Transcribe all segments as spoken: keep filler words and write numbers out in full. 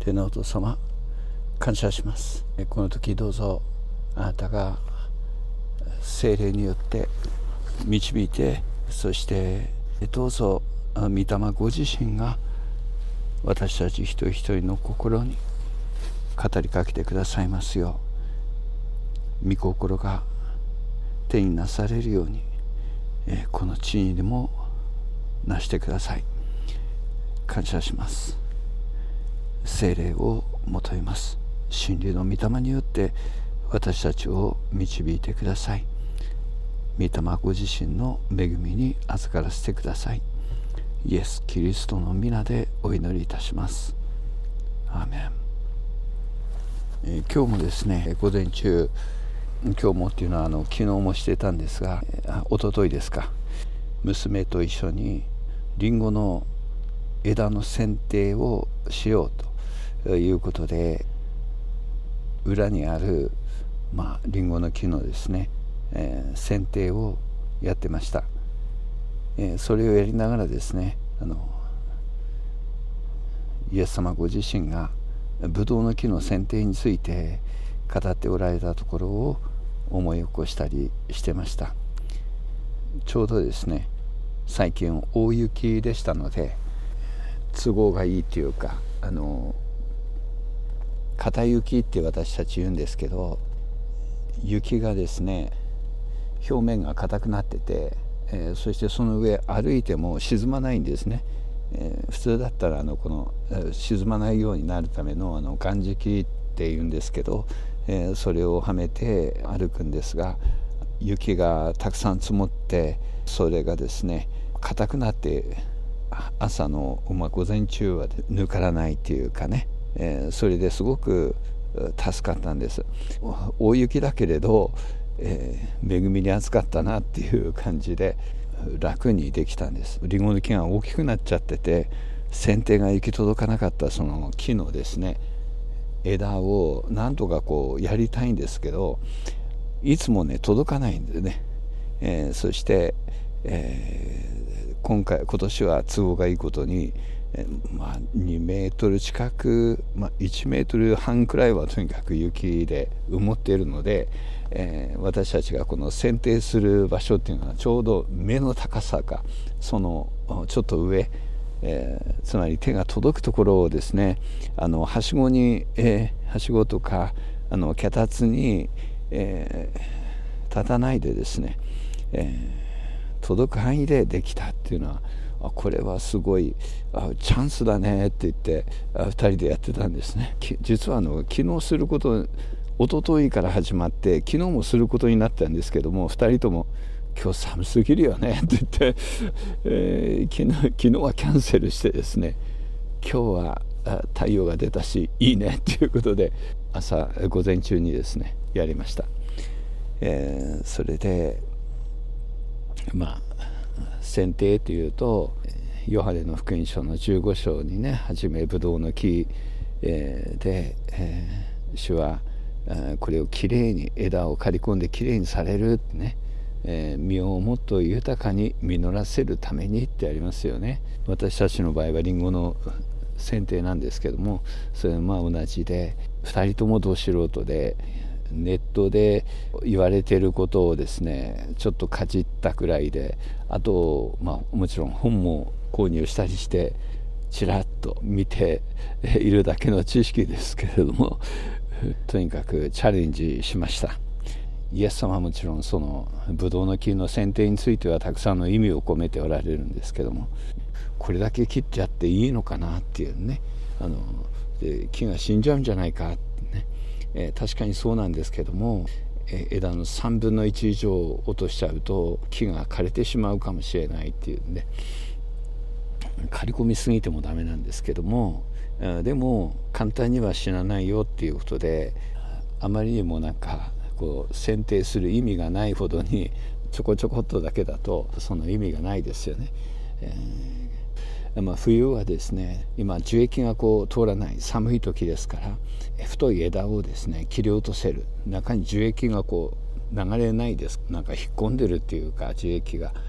天のお父様、感謝します。この時どうぞあなたが聖霊によって導いて、そしてどうぞ御霊ご自身が私たち一人一人の心に語りかけてくださいますよう、御心が手になされるようにこの地にでもなしてください。感謝します。聖霊を求めます。真理の御霊によって私たちを導いてください。御霊ご自身の恵みに預からせてください。イエス・キリストの皆でお祈りいたします。アーメン。えー、今日もですね、午前中、今日もっていうのはあの昨日もしてたんですが、一昨日ですか、娘と一緒にリンゴの枝の剪定をしようということで、裏にあるまあリンゴの木のですね、えー、剪定をやってました。えー、それをやりながらですね、あのイエス様ご自身がブドウの木の剪定について語っておられたところを思い起こしたりしてました。ちょうどですね、最近大雪でしたので都合がいいというか、あの片雪って私たち言うんですけど、雪がですね表面が硬くなってて、えー、そしてその上歩いても沈まないんですね。えー、普通だったらあのこの、えー、沈まないようになるためのあの岩敷っていうんですけど、えー、それをはめて歩くんですが、雪がたくさん積もってそれがですね硬くなって朝の、まあ、午前中はぬからないっていうかね、えー、それですごく助かったんです。大雪だけれど、えー、恵みに預かったなっていう感じで楽にできたんです。リンゴの木が大きくなっちゃってて、剪定が行き届かなかったその木のですね枝をなんとかこうやりたいんですけど、いつもね届かないんでね、えー、そして、えー今回今年は都合がいいことに、えまあ、にメートル近く、まあ、いちメートルはんくらいはとにかく雪で埋もっているので、えー、私たちがこの剪定する場所っていうのはちょうど目の高さかそのちょっと上、えー、つまり手が届くところをですね、あのはしごに、えー、はしごとかあの脚立に、えー、立たないでですね、えー届く範囲でできたっていうのは、あこれはすごいあチャンスだねって言ってあふたりでやってたんですね。実はあの昨日すること一昨日から始まって昨日もすることになったんですけども、ふたりとも今日寒すぎるよねって言って、えー、昨日、昨日はキャンセルしてですね、今日は太陽が出たしいいねっていうことで朝午前中にですねやりました。えー、それでまあ剪定というとヨハネの福音書のじゅうご章にね、はじめブドウの木、えー、で、えー、主は、えー、これをきれいに枝を刈り込んできれいにされるってね、えー、実をもっと豊かに実らせるためにってありますよね。私たちの場合はリンゴの剪定なんですけども、それはまあ同じでふたりともど素人で、ネットで言われていることをですねちょっとかじったくらいで、あと、まあ、もちろん本も購入したりしてちらっと見ているだけの知識ですけれどもとにかくチャレンジしました。イエス様はもちろんそのブドウの木の剪定についてはたくさんの意味を込めておられるんですけども、これだけ切っちゃっていいのかなっていうね、あので木が死んじゃうんじゃないかってね、えー、確かにそうなんですけども、えー、枝のさんぶんのいち以上落としちゃうと木が枯れてしまうかもしれないっていうんで、刈り込みすぎてもダメなんですけども、えー、でも簡単には死なないよっていうことで、あまりにもなんかこう剪定する意味がないほどにちょこちょこっとだけだとその意味がないですよね。えーまあ、冬はですね、今樹液がこう通らない寒い時ですから、太い枝をですね切り落とせる、中に樹液がこう流れないです、なんか引っ込んでるっていうか樹液が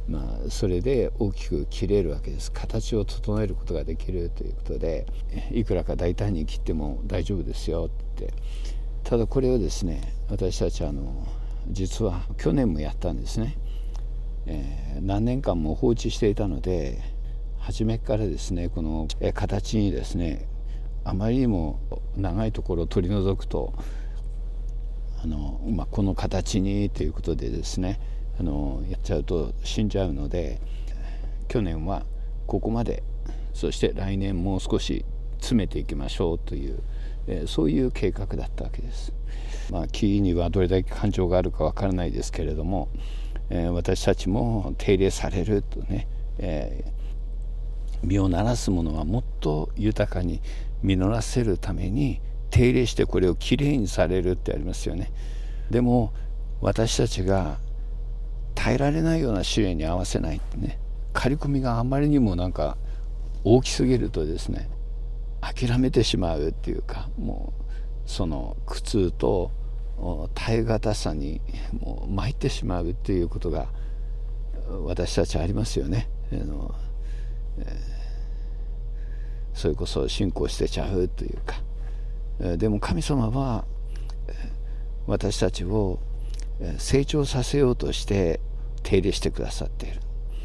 まあ、それで大きく切れるわけです。形を整えることができるということで、いくらか大胆に切っても大丈夫ですよって。ただこれをですね、私たちはあの実は去年もやったんですね。えー、何年間も放置していたので、初めからですね、この形にですね、あまりにも長いところを取り除くと、あの、まあ、この形にということでですね、あのやっちゃうと死んじゃうので、去年はここまで、そして来年もう少し詰めていきましょうという、えー、そういう計画だったわけです。まあ、木にはどれだけ感情があるかわからないですけれども、えー、私たちも手入れされるとね、えー、実をならすものはもっと豊かに実らせるために手入れしてこれをきれいにされるってありますよね。でも私たちが耐えられないような試練に合わせないってね、刈り込みがあまりにもなんか大きすぎるとですね、諦めてしまうっていうか、もうその苦痛と耐え難さにもう参ってしまうっていうことが私たちありますよね。あの、えー、それこそ信仰してちゃうというか、でも神様は私たちを成長させようとして手入れしてくださっている。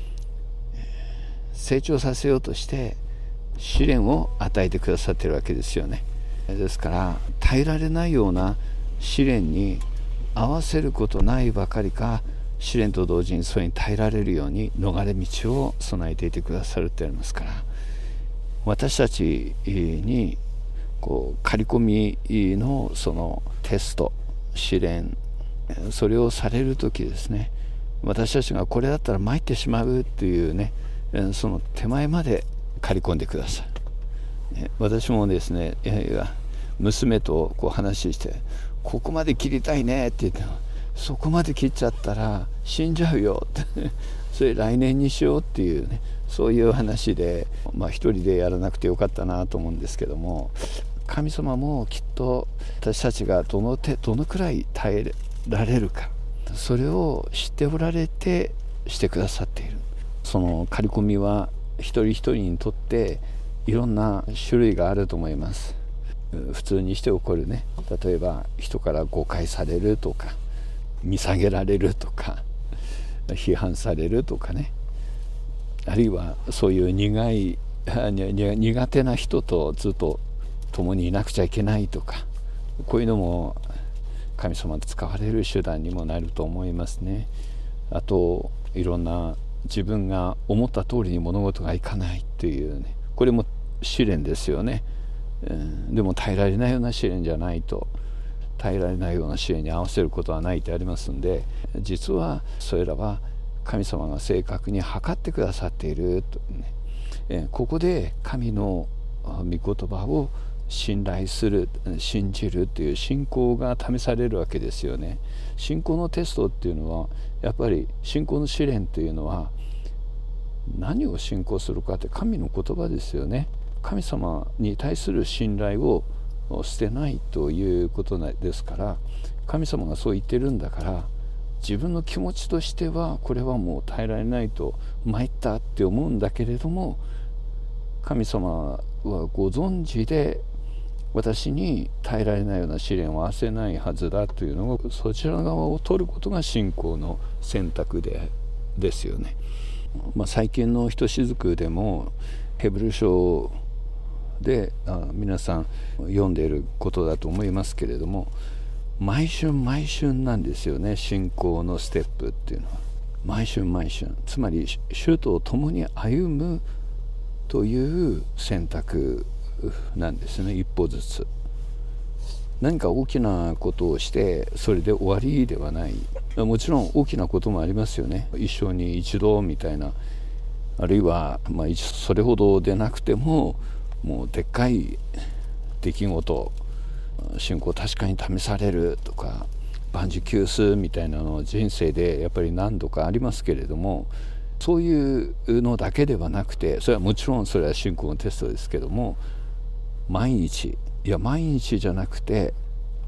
成長させようとして試練を与えてくださっているわけですよね。ですから耐えられないような試練に合わせることないばかりか、試練と同時にそれに耐えられるように逃れ道を備えていてくださるってありますから、私たちにこう刈り込みのそのテスト、試練、それをされる時ですね、私たちがこれだったら参ってしまうっていうね、その手前まで刈り込んでください。私もですね、いやいや娘とこう話して、ここまで切りたいねって言って、そこまで切っちゃったら死んじゃうよってそれ来年にしようっていうね、そういう話で、まあ一人でやらなくてよかったなと思うんですけども、神様もきっと私たちがどの手どのくらい耐えられるか、それを知っておられてしてくださっている。その刈り込みは一人一人にとっていろんな種類があると思います。普通にして起こるね、例えば人から誤解されるとか、見下げられるとか、批判されるとかね、あるいはそういう苦い苦手な人とずっと共にいなくちゃいけないとか、こういうのも神様で使われる手段にもなると思いますね。あといろんな自分が思った通りに物事がいかないというね、これも試練ですよね。うん、でも耐えられないような試練じゃないと、耐えられないような試練に合わせることはないってありますんで、実はそれらは神様が正確に測ってくださっていると、ね、えここで神の御言葉を信頼する、信じるという信仰が試されるわけですよね。信仰のテストっていうのは、やっぱり信仰の試練というのは何を信仰するかって神の言葉ですよね。神様に対する信頼を捨てないということですから、神様がそう言ってるんだから、自分の気持ちとしてはこれはもう耐えられないと参ったって思うんだけれども、神様はご存知で私に耐えられないような試練を合わせないはずだというのが、そちら側を取ることが信仰の選択でですよね。まあ、最近のひとしずくでもヘブル書であ皆さん読んでいることだと思いますけれども、毎春毎春なんですよね、信仰のステップっていうのは。毎春毎春、つまり主と共に歩むという選択なんですね。一歩ずつ何か大きなことをしてそれで終わりではない。もちろん大きなこともありますよね。一生に一度みたいな、あるいはまあそれほどでなくてももうでっかい出来事、信仰確かに試されるとか万事休すみたいなのは人生でやっぱり何度かありますけれども、そういうのだけではなくて、それはもちろんそれは信仰のテストですけども、毎日、いや毎日じゃなくて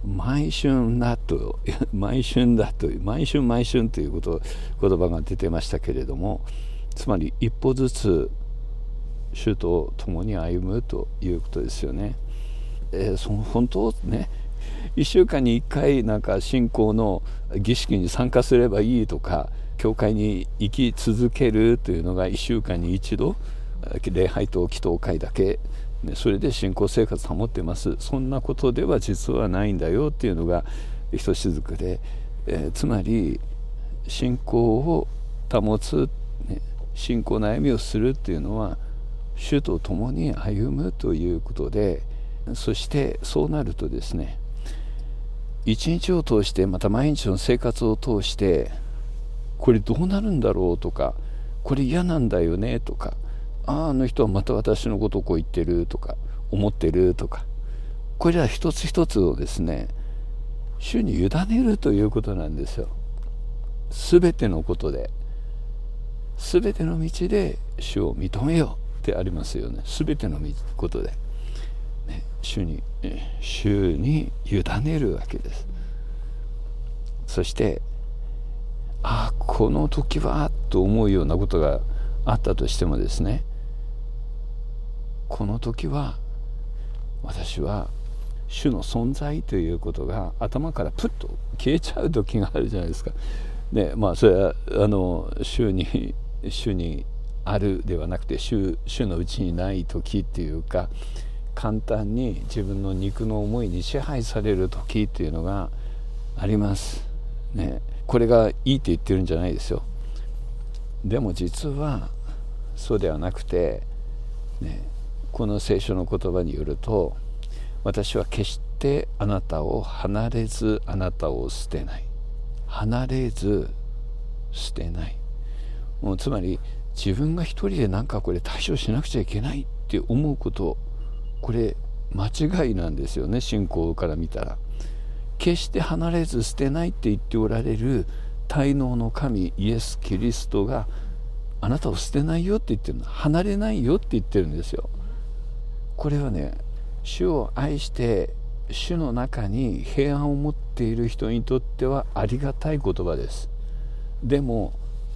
毎春だと毎春だと毎春毎春ということ言葉が出てましたけれども、つまり一歩ずつ主と共に歩むということですよね。えー、その本当ね、いっしゅうかんにいっかいなんか信仰の儀式に参加すればいいとか、教会に行き続けるというのがいっしゅうかんに一度礼拝と祈祷会だけ、それで信仰生活を保ってます、そんなことでは実はないんだよっていうのがひとしずくで、えー、つまり信仰を保つ、ね、信仰の歩みをするっていうのは主と共に歩むということで、そしてそうなるとですね、一日を通してまた毎日の生活を通してこれどうなるんだろうとか、これ嫌なんだよねとか、ああの人はまた私のことをこう言ってるとか思ってるとか、これら一つ一つをですね主に委ねるということなんですよ。すべてのことで、すべての道で主を認めようってありますよね。すべてのことで、ね、主に主に委ねるわけです。そしてああこの時はと思うようなことがあったとしてもですね、この時は私は主の存在ということが頭からプッと消えちゃう時があるじゃないですか。でまあそれはあの主に主にあるではなくて 主, 主のうちにない時っていうか、簡単に自分の肉の思いに支配される時っていうのがありますね。これがいいって言ってるんじゃないですよ。でも実はそうではなくて、ね、この聖書の言葉によると、私は決してあなたを離れずあなたを捨てない、離れず捨てない、もうつまり自分が一人で何かこれ対処しなくちゃいけないって思うこと、これ間違いなんですよね。信仰から見たら決して離れず捨てないって言っておられる大能の神イエス・キリストがあなたを捨てないよって言ってるの、離れないよって言ってるんですよ。これはね、主を愛して主の中に平安を持っている人にとってはありがたい言葉です。でも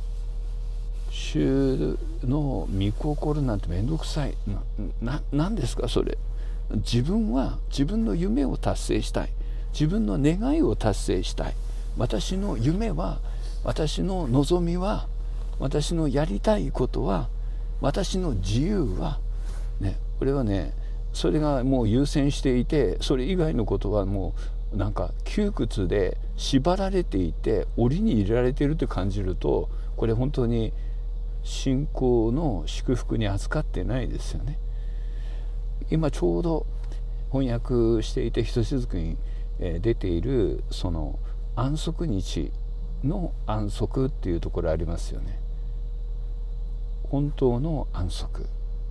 主の御心なんてめんどくさい な, な, なんですかそれ。自分は自分の夢を達成したい、自分の願いを達成したい、私の夢は、私の望みは、私のやりたいことは、私の自由は、ね、これはね、それがもう優先していて、それ以外のことはもうなんか窮屈で縛られていて檻に入れられていると感じると、これ本当に信仰の祝福に預かってないですよね。今ちょうど翻訳していてひとしずくに出ているその安息日の安息っていうところありますよね。本当の安息、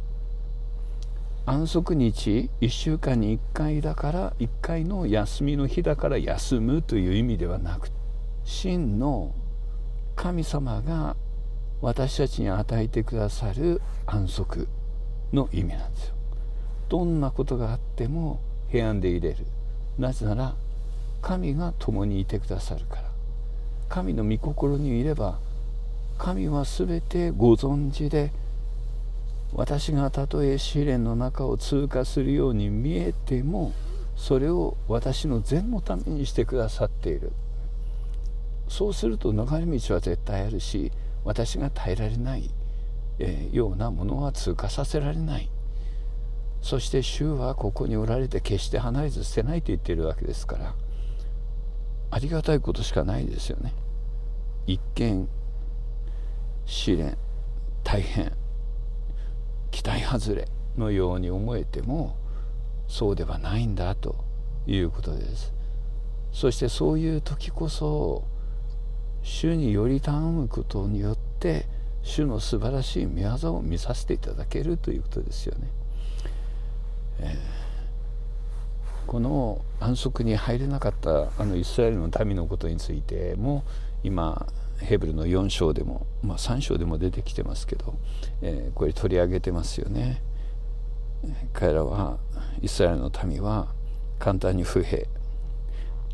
安息日いっしゅうかんにいっかいだからいっかいの休みの日だから休むという意味ではなく、真の神様が私たちに与えてくださる安息の意味なんですよ。どんなことがあっても平安でいれる。なぜなら神が共にいてくださるから。神の御心にいれば、神はすべてご存知で、私がたとえ試練の中を通過するように見えても、それを私の善のためにしてくださっている。そうすると流れ道は絶対あるし、私が耐えられない、えー、ようなものは通過させられない。そして主はここにおられて決して離れず捨てないと言っているわけですから、ありがたいことしかないですよね。一見試練、大変、期待外れのように思えても、そうではないんだということです。そしてそういう時こそ主により頼むことによって主の素晴らしい御業を見させていただけるということですよね。えー、この安息に入れなかったあのイスラエルの民のことについても今ヘブルのよん章でも、まあ、さん章でも出てきてますけど、えー、これ取り上げてますよね。彼らはイスラエルの民は簡単に不平、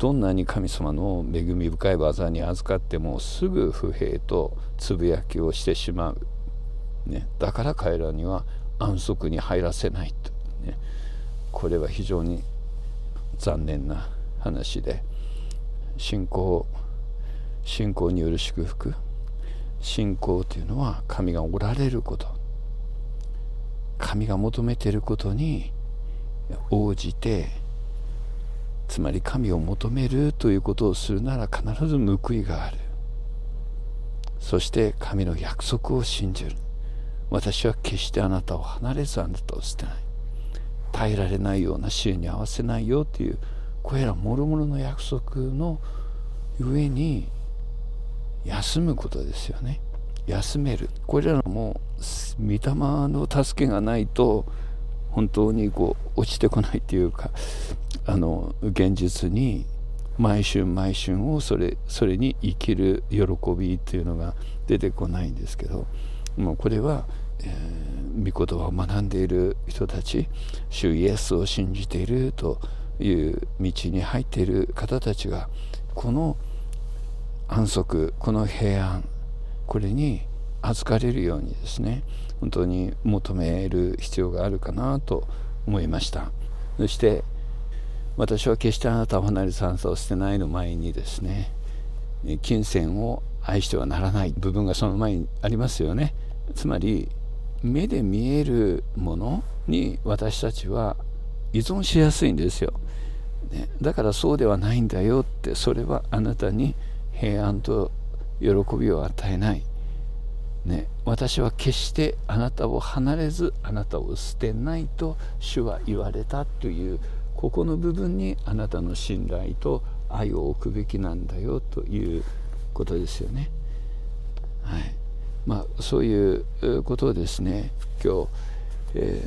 どんなに神様の恵み深い技に預かってもすぐ不平とつぶやきをしてしまう、ね、だから彼らには安息に入らせないと、ね、これは非常に残念な話で、信仰信仰による祝福、信仰というのは神がおられること、神が求めていることに応じて、つまり神を求めるということをするなら必ず報いがある。そして神の約束を信じる。私は決してあなたを離れずあなたを捨てない、耐えられないような試練に合わせないよという、これらもろもろの約束の上に休むことですよね。休める、これらも御霊の助けがないと本当にこう落ちてこないというか、あの現実に毎春毎春をそれそれに生きる喜びというのが出てこないんですけど、もうこれは、えー、御言葉を学んでいる人たち、主イエスを信じているという道に入っている方たちが、この安息、この平安、これに預かれるようにですね、本当に求める必要があるかなと思いました。そして私は決してあなたを離れずあなたを捨てないの前にですね、金銭を愛してはならない部分がその前にありますよね。つまり目で見えるものに私たちは依存しやすいんですよ、ね、だからそうではないんだよって、それはあなたに平安と喜びを与えない、ね、私は決してあなたを離れずあなたを捨てないと主は言われたという、ここの部分にあなたの信頼と愛を置くべきなんだよということですよね。はい、まあそういうことをですね、今日、え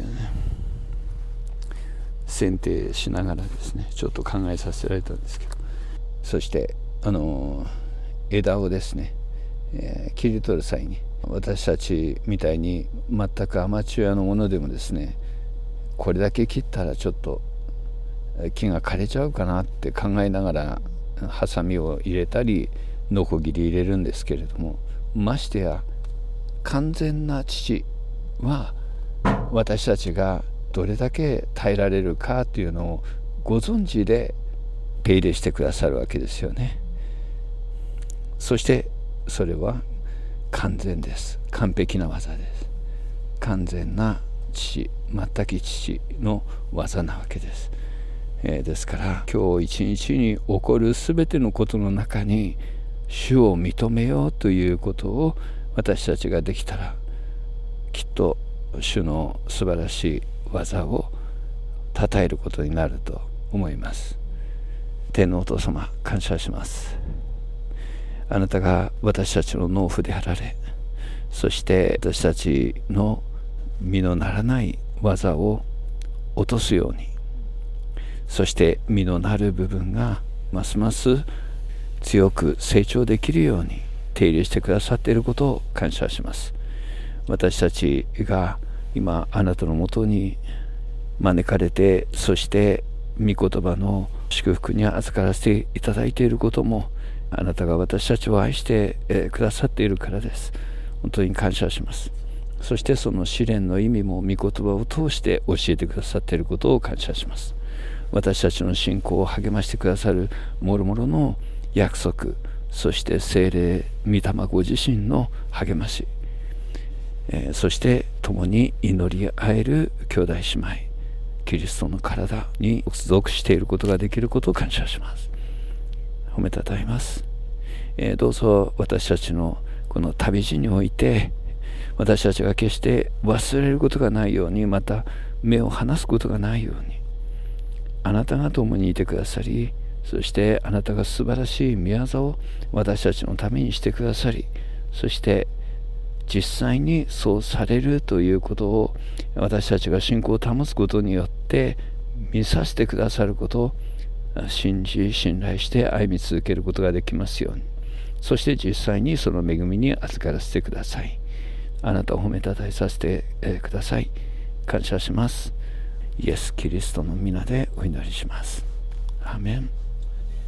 ー、選定しながらですね、ちょっと考えさせられたんですけど、そしてあの枝をですね、えー、切り取る際に、私たちみたいに全くアマチュアのものでもですね、これだけ切ったらちょっと木が枯れちゃうかなって考えながらハサミを入れたりノコギリ入れるんですけれども、ましてや完全な父は私たちがどれだけ耐えられるかというのをご存知で手入れしてくださるわけですよね。そしてそれは完全です。完璧な技です。完全な父、全く父の技なわけです。えー、ですから今日一日に起こるすべてのことの中に主を認めようということを私たちができたら、きっと主の素晴らしい技を称えることになると思います。天のお父様、感謝します。あなたが私たちの農夫であられ、そして私たちの実のならない技を落とすように、そして実のなる部分がますます強く成長できるように手入れしてくださっていることを感謝します。私たちが今あなたのもとに招かれて、そして御言葉の祝福に預からせていただいていることも、あなたが私たちを愛してくださっているからです。本当に感謝します。そしてその試練の意味も御言葉を通して教えてくださっていることを感謝します。私たちの信仰を励ましてくださるもろもろの約束、そして聖霊御霊ご自身の励まし、えー、そして共に祈り合える兄弟姉妹、キリストの体に属していることができることを感謝します。褒めたたえます。えー、どうぞ私たちのこの旅路において、私たちが決して忘れることがないように、また目を離すことがないように、あなたが共にいてくださり、そしてあなたが素晴らしい御業を私たちのためにしてくださり、そして実際にそうされるということを私たちが信仰を保つことによって見させてくださることを信じ信頼して歩み続けることができますように、そして実際にその恵みに預からせてください。あなたを褒めたたえさせてください。感謝します。イエス・キリストの皆でお祈りします。アーメン。